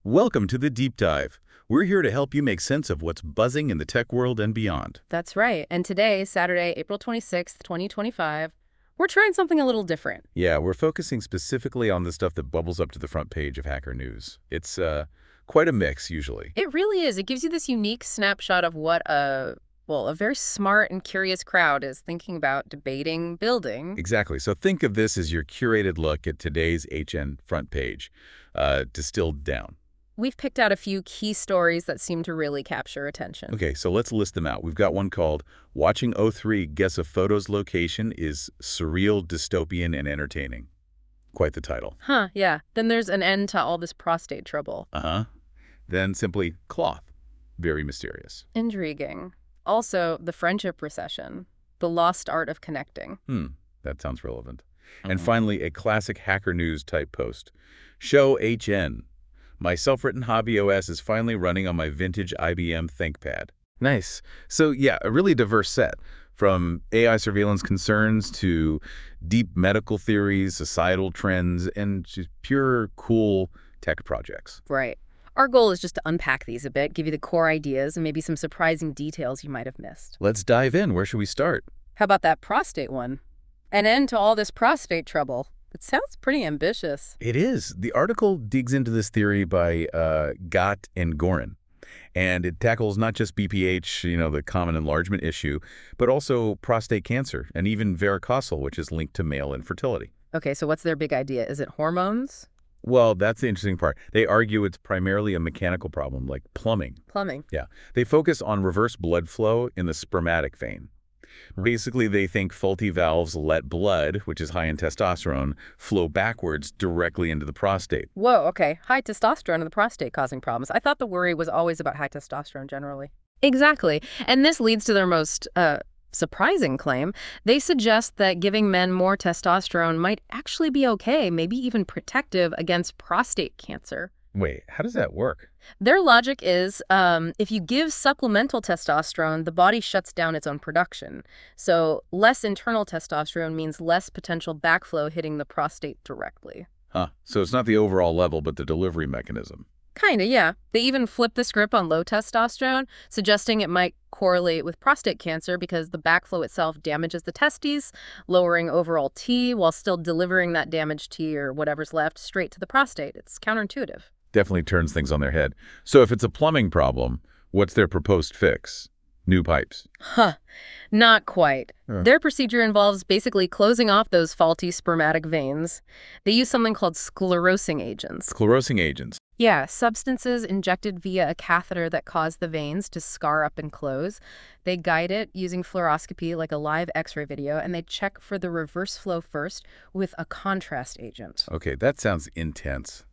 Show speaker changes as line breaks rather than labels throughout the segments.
Welcome to the Deep Dive. We're here to help you make sense of what's buzzing in the tech world and beyond.
That's right. And today, Saturday, April 26th, 2025, we're trying something a little different.
Yeah, we're focusing specifically on the stuff that bubbles up to the front page of Hacker News. It's quite a mix, usually.
It really is. It gives you this unique snapshot of what a very smart and curious crowd is thinking about, debating, building.
Exactly. So think of this as your curated look at today's HN front page, distilled down.
We've picked out a few key stories that seem to really capture attention.
Okay, so let's list them out. We've got one called Watching O3 Guess a Photo's Location is Surreal, Dystopian, and Entertaining. Quite the title.
Huh, yeah. Then there's an end to all this prostate trouble.
Uh-huh. Then simply Cloth. Very mysterious.
Intriguing. Also, the friendship recession, the lost art of connecting.
That sounds relevant. And finally, a classic Hacker News type post. Show HN. My self-written hobby OS is finally running on my vintage IBM ThinkPad. Nice. So yeah, a really diverse set. From AI surveillance concerns to deep medical theories, societal trends, and just pure cool tech projects.
Right. Our goal is just to unpack these a bit, give you the core ideas, and maybe some surprising details you might have missed.
Let's dive in. Where should we start?
How about that prostate one? An end to all this prostate trouble. It sounds pretty ambitious.
It is. The article digs into this theory by Gott and Gorin. And it tackles not just BPH, the common enlargement issue, but also prostate cancer and even varicocele, which is linked to male infertility.
Okay, so what's their big idea? Is it hormones?
Well, that's the interesting part. They argue it's primarily a mechanical problem, like plumbing.
Plumbing.
Yeah. They focus on reverse blood flow in the spermatic vein. Basically, they think faulty valves let blood, which is high in testosterone, flow backwards directly into the prostate.
Whoa, okay. High testosterone in the prostate causing problems. I thought the worry was always about high testosterone generally. Exactly. And this leads to their most surprising claim. They suggest that giving men more testosterone might actually be okay, maybe even protective against prostate cancer.
Wait, how does that work?
Their logic is if you give supplemental testosterone, the body shuts down its own production. So less internal testosterone means less potential backflow hitting the prostate directly.
Huh. So it's not the overall level, but the delivery mechanism.
Kinda, yeah. They even flip the script on low testosterone, suggesting it might correlate with prostate cancer because the backflow itself damages the testes, lowering overall T while still delivering that damaged T or whatever's left straight to the prostate. It's counterintuitive.
Definitely turns things on their head. So if it's a plumbing problem, what's their proposed fix? New pipes.
Huh. Not quite. Their procedure involves basically closing off those faulty spermatic veins. They use something called sclerosing agents.
Sclerosing agents.
Yeah, substances injected via a catheter that cause the veins to scar up and close. They guide it using fluoroscopy like a live X-ray video, and they check for the reverse flow first with a contrast agent.
Okay, that sounds intense.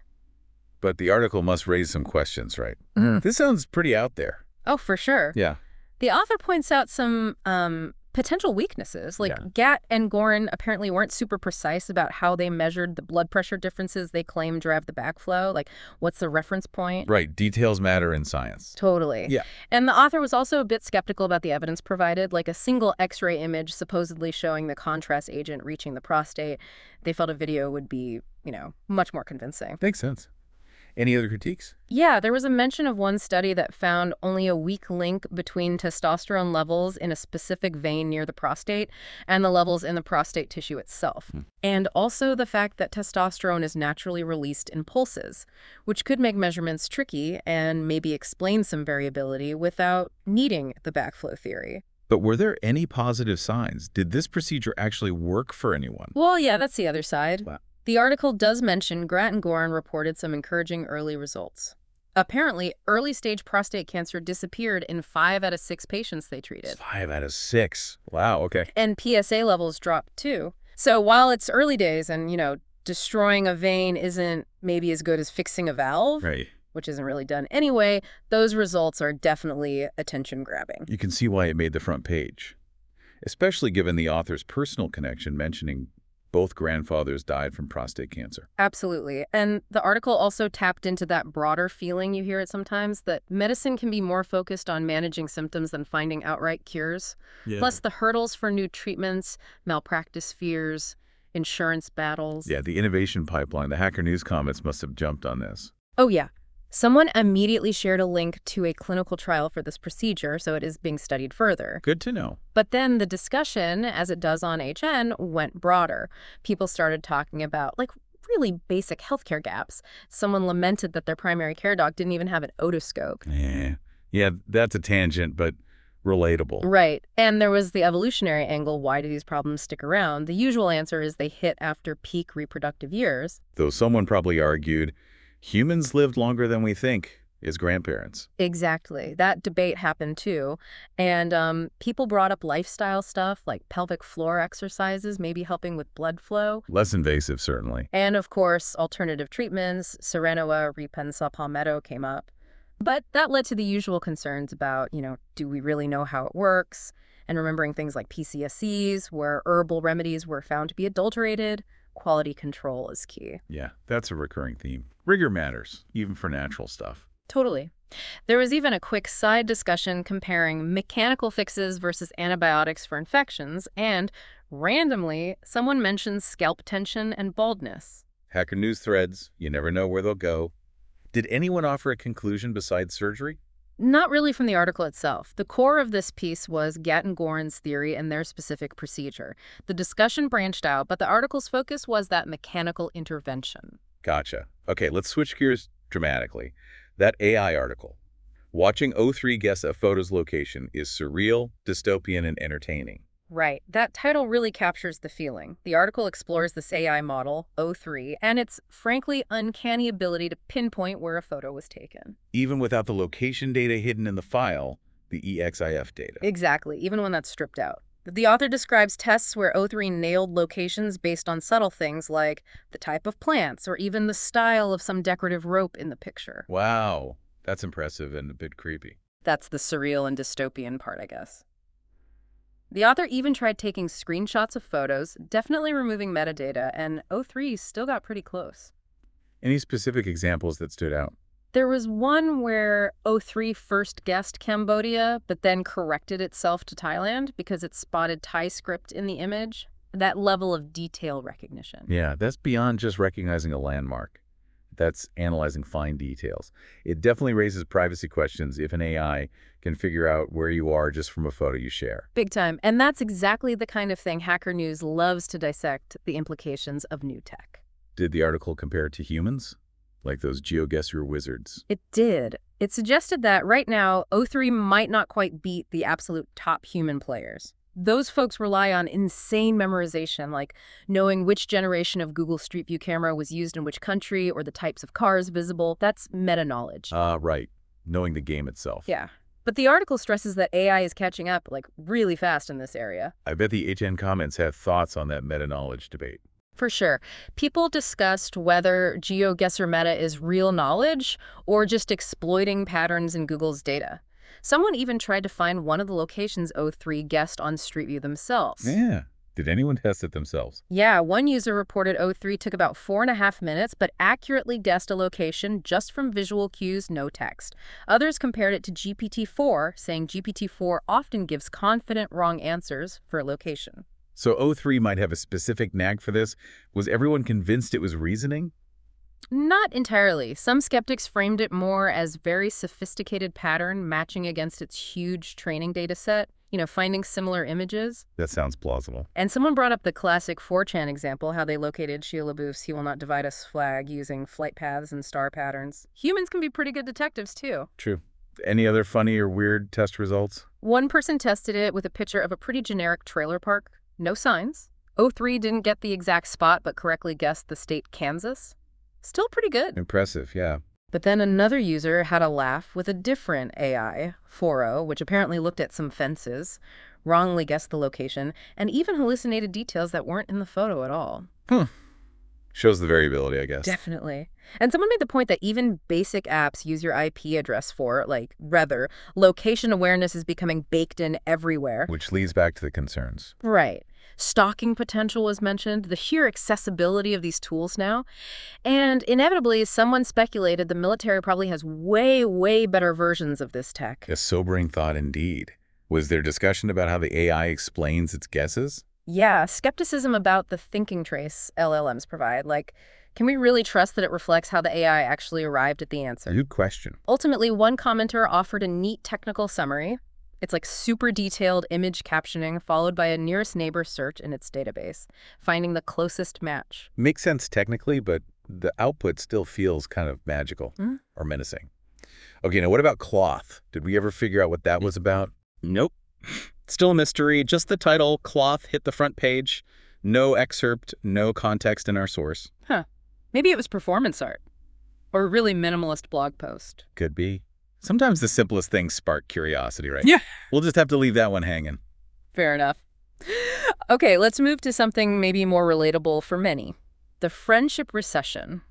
But the article must raise some questions, right? This sounds pretty out there.
Oh, for sure.
Yeah.
The author points out some potential weaknesses. Like Gatt and Gorin apparently weren't super precise about how they measured the blood pressure differences they claim drive the backflow. Like, what's the reference point?
Right. Details matter in science.
Totally.
Yeah.
And the author was also a bit skeptical about the evidence provided, like a single X-ray image supposedly showing the contrast agent reaching the prostate. They felt a video would be, much more convincing.
Makes sense. Any other critiques?
Yeah, there was a mention of one study that found only a weak link between testosterone levels in a specific vein near the prostate and the levels in the prostate tissue itself. And also the fact that testosterone is naturally released in pulses, which could make measurements tricky and maybe explain some variability without needing the backflow theory.
But were there any positive signs? Did this procedure actually work for anyone?
Well, yeah, that's the other side.
Wow.
The article does mention Gatt and Gorin reported some encouraging early results. Apparently, early-stage prostate cancer disappeared in 5 out of 6 patients they treated.
5 out of 6. Wow, okay.
And PSA levels dropped too. So while it's early days and, destroying a vein isn't maybe as good as fixing a valve,
Right.
which isn't really done anyway, those results are definitely attention-grabbing.
You can see why it made the front page, especially given the author's personal connection mentioning both grandfathers died from prostate cancer.
Absolutely. And the article also tapped into that broader feeling you hear it sometimes, that medicine can be more focused on managing symptoms than finding outright cures.
Yeah.
Plus the hurdles for new treatments, malpractice fears, insurance battles.
Yeah, the innovation pipeline, the Hacker News comments must have jumped on this.
Oh, yeah. Someone immediately shared a link to a clinical trial for this procedure, so it is being studied further.
Good to know.
But then the discussion, as it does on HN, went broader. People started talking about, like, really basic healthcare gaps. Someone lamented that their primary care doc didn't even have an otoscope.
Yeah, that's a tangent, but relatable.
Right. And there was the evolutionary angle. Why do these problems stick around? The usual answer is they hit after peak reproductive years.
Though someone probably argued, humans lived longer than we think as grandparents.
Exactly. That debate happened too. And people brought up lifestyle stuff like pelvic floor exercises, maybe helping with blood flow.
Less invasive, certainly.
And of course, alternative treatments, Serenoa, Repensa, Palmetto came up. But that led to the usual concerns about, do we really know how it works? And remembering things like PCSCs, where herbal remedies were found to be adulterated. Quality control is key.
Yeah, that's a recurring theme. Rigor matters, even for natural stuff.
Totally. There was even a quick side discussion comparing mechanical fixes versus antibiotics for infections, and randomly, someone mentions scalp tension and baldness.
Hacker News threads, you never know where they'll go. Did anyone offer a conclusion besides surgery?
Not really from the article itself. The core of this piece was Gatton-Gorin's theory and their specific procedure. The discussion branched out, but the article's focus was that mechanical intervention.
Gotcha. Okay, let's switch gears dramatically. That AI article. Watching O3 guess a photo's location is surreal, dystopian, and entertaining.
Right. That title really captures the feeling. The article explores this AI model, O3, and its frankly uncanny ability to pinpoint where a photo was taken.
Even without the location data hidden in the file, the EXIF data.
Exactly, even when that's stripped out. The author describes tests where O3 nailed locations based on subtle things like the type of plants or even the style of some decorative rope in the picture.
Wow, that's impressive and a bit creepy.
That's the surreal and dystopian part, I guess. The author even tried taking screenshots of photos, definitely removing metadata, and O3 still got pretty close.
Any specific examples that stood out?
There was one where O3 first guessed Cambodia, but then corrected itself to Thailand because it spotted Thai script in the image. That level of detail recognition.
Yeah, that's beyond just recognizing a landmark. That's analyzing fine details. It definitely raises privacy questions if an AI can figure out where you are just from a photo you share.
Big time. And that's exactly the kind of thing Hacker News loves to dissect, the implications of new tech.
Did the article compare it to humans? Like those GeoGuessr wizards?
It did. It suggested that right now, O3 might not quite beat the absolute top human players. Those folks rely on insane memorization, like knowing which generation of Google Street View camera was used in which country or the types of cars visible. That's meta-knowledge.
Right. Knowing the game itself.
Yeah. But the article stresses that AI is catching up, like, really fast in this area.
I bet the HN comments have thoughts on that meta-knowledge debate.
For sure. People discussed whether GeoGuessr meta is real knowledge or just exploiting patterns in Google's data. Someone even tried to find one of the locations O3 guessed on Street View themselves.
Yeah. Did anyone test it themselves?
Yeah, one user reported O3 took about 4.5 minutes, but accurately guessed a location just from visual cues, no text. Others compared it to GPT-4, saying GPT-4 often gives confident wrong answers for a location.
So O3 might have a specific knack for this. Was everyone convinced it was reasoning?
Not entirely. Some skeptics framed it more as very sophisticated pattern matching against its huge training data set, finding similar images.
That sounds plausible.
And someone brought up the classic 4chan example, how they located Shia LaBeouf's "He Will Not Divide Us" flag using flight paths and star patterns. Humans can be pretty good detectives, too.
True. Any other funny or weird test results?
One person tested it with a picture of a pretty generic trailer park. No signs. O3 didn't get the exact spot, but correctly guessed the state Kansas. Still pretty good.
Impressive, yeah.
But then another user had a laugh with a different AI, Foro, which apparently looked at some fences, wrongly guessed the location, and even hallucinated details that weren't in the photo at all.
Shows the variability, I guess.
Definitely. And someone made the point that even basic apps use your IP address location awareness is becoming baked in everywhere.
Which leads back to the concerns.
Right. Stalking potential was mentioned, the sheer accessibility of these tools now. And inevitably, someone speculated the military probably has way, way better versions of this tech.
A sobering thought indeed. Was there discussion about how the AI explains its guesses?
Yeah, skepticism about the thinking trace LLMs provide, like Can we really trust that it reflects how the AI actually arrived at the answer?
Good question.
Ultimately, one commenter offered a neat technical summary. It's like super detailed image captioning followed by a nearest neighbor search in its database, finding the closest match.
Makes sense technically, but the output still feels kind of magical or menacing. Okay, now what about Cloth? Did we ever figure out what that was about?
Nope. Still a mystery. Just the title, Cloth, hit the front page. No excerpt, no context in our source.
Huh. Maybe it was performance art. Or a really minimalist blog post.
Could be. Sometimes the simplest things spark curiosity, right?
Yeah.
We'll just have to leave that one hanging.
Fair enough. Okay, let's move to something maybe more relatable for many. The friendship recession.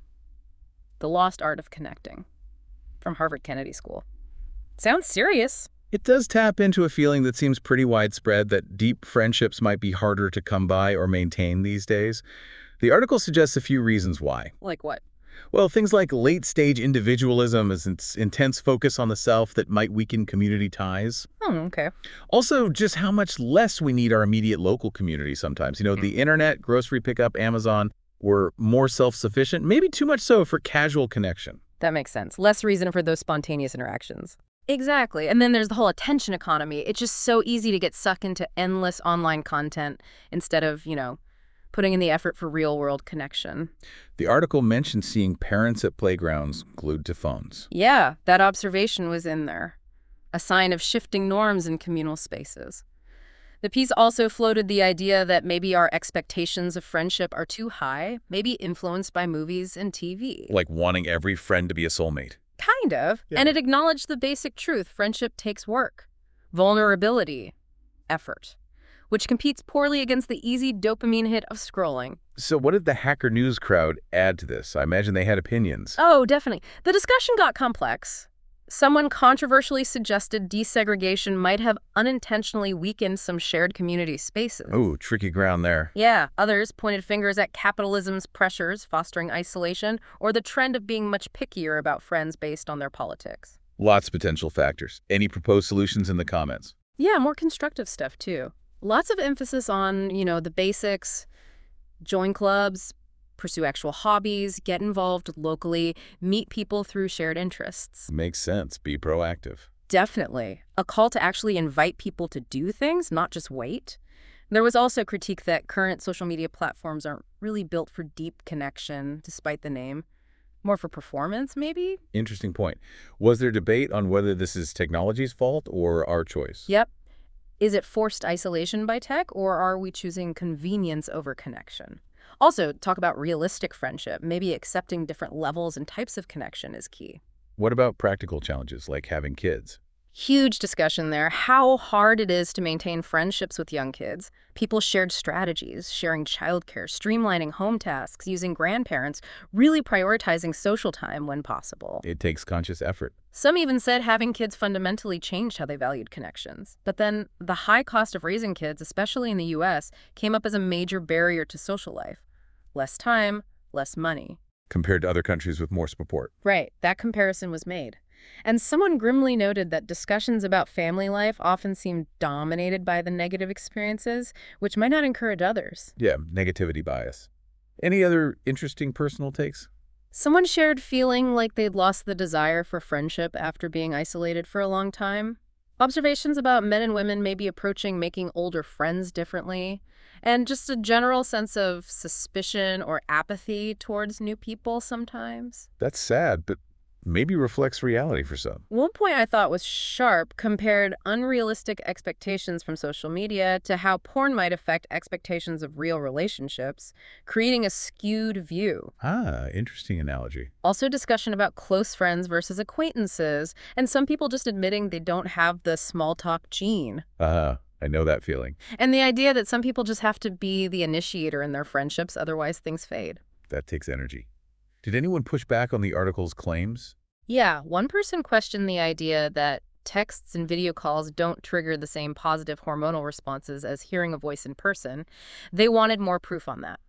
The lost art of connecting. From Harvard Kennedy School. Sounds serious.
It does tap into a feeling that seems pretty widespread that deep friendships might be harder to come by or maintain these days. The article suggests a few reasons why.
Like what?
Well, things like late-stage individualism as its intense focus on the self that might weaken community ties.
Oh, okay.
Also, just how much less we need our immediate local community sometimes. You know, the internet, grocery pickup, Amazon, were more self-sufficient, maybe too much so for casual connection.
That makes sense. Less reason for those spontaneous interactions. Exactly. And then there's the whole attention economy. It's just so easy to get sucked into endless online content instead of, putting in the effort for real-world connection.
The article mentioned seeing parents at playgrounds glued to phones.
Yeah, that observation was in there. A sign of shifting norms in communal spaces. The piece also floated the idea that maybe our expectations of friendship are too high, maybe influenced by movies and TV.
Like wanting every friend to be a soulmate.
Kind of.
Yeah.
And it acknowledged the basic truth. Friendship takes work, vulnerability, effort, which competes poorly against the easy dopamine hit of scrolling.
So what did the Hacker News crowd add to this? I imagine they had opinions.
Oh, definitely. The discussion got complex. Someone controversially suggested desegregation might have unintentionally weakened some shared community spaces.
Oh, tricky ground there.
Yeah, others pointed fingers at capitalism's pressures fostering isolation or the trend of being much pickier about friends based on their politics.
Lots of potential factors. Any proposed solutions in the comments?
Yeah, more constructive stuff too. Lots of emphasis on, the basics, join clubs, pursue actual hobbies, get involved locally, meet people through shared interests.
Makes sense. Be proactive.
Definitely. A call to actually invite people to do things, not just wait. There was also critique that current social media platforms aren't really built for deep connection, despite the name. More for performance, maybe?
Interesting point. Was there debate on whether this is technology's fault or our choice?
Yep. Is it forced isolation by tech, or are we choosing convenience over connection? Also, talk about realistic friendship. Maybe accepting different levels and types of connection is key.
What about practical challenges like having kids?
Huge discussion there. How hard it is to maintain friendships with young kids. People shared strategies, sharing childcare, streamlining home tasks, using grandparents, really prioritizing social time when possible.
It takes conscious effort.
Some even said having kids fundamentally changed how they valued connections. But then the high cost of raising kids, especially in the U.S., came up as a major barrier to social life. Less time, less money.
Compared to other countries with more support.
Right, that comparison was made. And someone grimly noted that discussions about family life often seem dominated by the negative experiences, which might not encourage others.
Yeah, negativity bias. Any other interesting personal takes?
Someone shared feeling like they'd lost the desire for friendship after being isolated for a long time. Observations about men and women maybe approaching making older friends differently. And just a general sense of suspicion or apathy towards new people sometimes.
That's sad, but maybe reflects reality for some.
One point I thought was sharp compared unrealistic expectations from social media to how porn might affect expectations of real relationships, creating a skewed view.
Ah, interesting analogy.
Also discussion about close friends versus acquaintances, and some people just admitting they don't have the small talk gene.
I know that feeling.
And the idea that some people just have to be the initiator in their friendships, otherwise things fade.
That takes energy. Did anyone push back on the article's claims?
Yeah, one person questioned the idea that texts and video calls don't trigger the same positive hormonal responses as hearing a voice in person. They wanted more proof on that.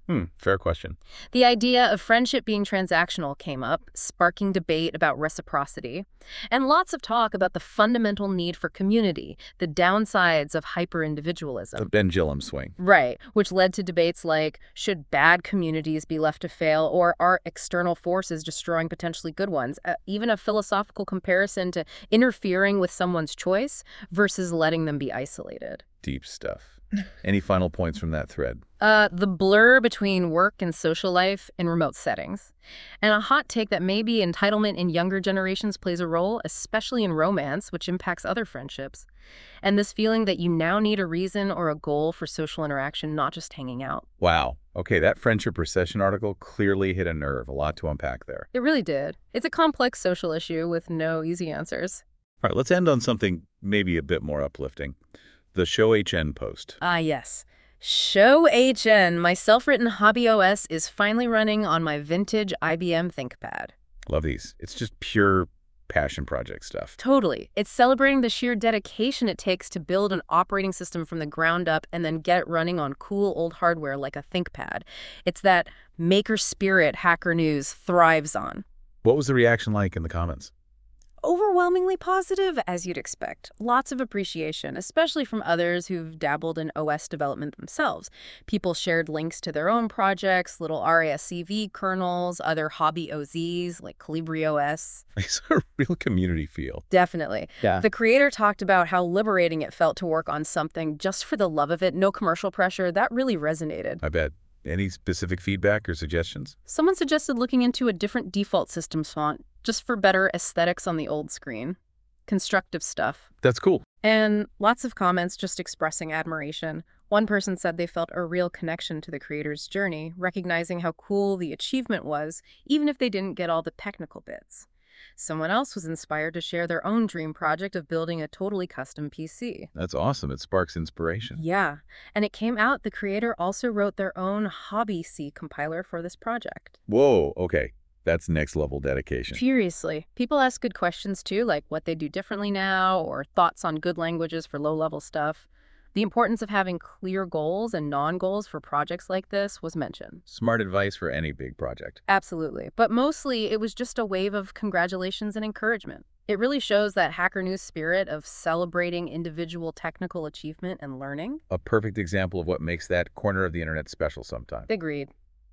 Fair question.
The idea of friendship being transactional came up, sparking debate about reciprocity, and lots of talk about the fundamental need for community, the downsides of
The
hyper-individualism.
pendulum swing.
Right, which led to debates like, should bad communities be left to fail, or are external forces destroying potentially good ones? Even a philosophical comparison to interfering with someone's choice versus letting them be isolated.
Deep stuff. Any final points from that thread?
The blur between work and social life in remote settings. And a hot take that maybe entitlement in younger generations plays a role, especially in romance, which impacts other friendships. And this feeling that you now need a reason or a goal for social interaction, not just hanging out.
Wow. Okay, that friendship recession article clearly hit a nerve. A lot to unpack there.
It really did. It's a complex social issue with no easy answers.
All right, let's end on something maybe a bit more uplifting. The Show HN post.
Ah, yes. Show HN, my self-written hobby OS, is finally running on my vintage IBM ThinkPad.
Love these. It's just pure passion project stuff.
Totally. It's celebrating the sheer dedication it takes to build an operating system from the ground up and then get it running on cool old hardware like a ThinkPad. It's that maker spirit Hacker News thrives on.
What was the reaction like in the comments?
Overwhelmingly positive, as you'd expect. Lots of appreciation, especially from others who've dabbled in OS development themselves. People shared links to their own projects, little RASCV kernels, other hobby OZs like Calibri OS.
It's a real community feel.
Definitely.
Yeah.
The creator talked about how liberating it felt to work on something just for the love of it, no commercial pressure. That really resonated.
I bet. Any specific feedback or suggestions?
Someone suggested looking into a different default systems font, just for better aesthetics on the old screen. Constructive stuff.
That's cool.
And lots of comments just expressing admiration. One person said they felt a real connection to the creator's journey, recognizing how cool the achievement was, even if they didn't get all the technical bits. Someone else was inspired to share their own dream project of building a totally custom PC.
That's awesome. It sparks inspiration.
Yeah, and it came out the creator also wrote their own Hobby C compiler for this project.
Whoa, okay. That's next level dedication.
Furiously. People ask good questions too, like what they do differently now, or thoughts on good languages for low-level stuff. The importance of having clear goals and non-goals for projects like this was mentioned.
Smart advice for any big project.
Absolutely. But mostly, it was just a wave of congratulations and encouragement. It really shows that Hacker News spirit of celebrating individual technical achievement and learning.
A perfect example of what makes that corner of the internet special sometimes.
Agreed.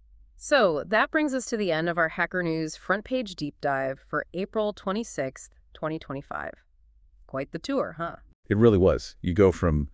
So that brings us to the end of our Hacker News front page deep dive for April 26th, 2025. Quite the tour, huh?
It really was. You go from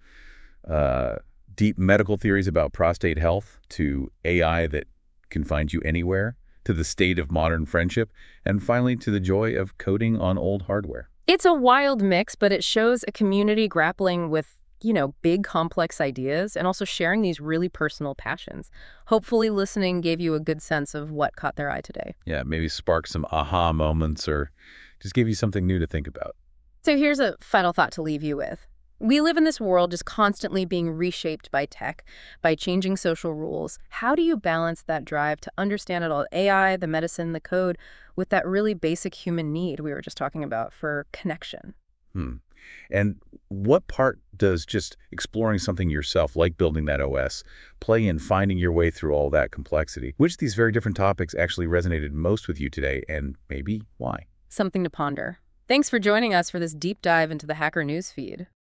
deep medical theories about prostate health to AI that can find you anywhere, to the state of modern friendship, and finally to the joy of coding on old hardware.
It's a wild mix, but it shows a community grappling with, big complex ideas and also sharing these really personal passions. Hopefully listening gave you a good sense of what caught their eye today.
Yeah, maybe spark some aha moments or just give you something new to think about.
So here's a final thought to leave you with. We live in this world just constantly being reshaped by tech, by changing social rules. How do you balance that drive to understand it all, AI, the medicine, the code, with that really basic human need we were just talking about for connection?
And what part does just exploring something yourself, like building that OS, play in finding your way through all that complexity? Which of these very different topics actually resonated most with you today, and maybe why?
Something to ponder. Thanks for joining us for this deep dive into the Hacker News feed.